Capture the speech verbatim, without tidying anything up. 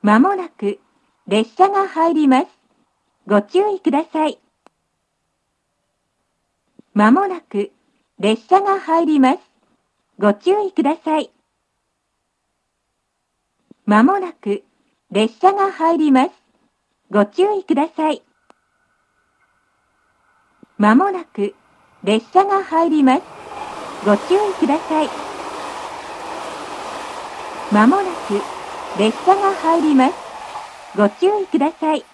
まもなく列車が入ります。ご注意ください。まもなく列車が入ります。ご注意ください。まもなく列車が入ります。ご注意ください。まもなく列車が入ります。ご注意ください。まもなく列車が入ります。ご注意ください。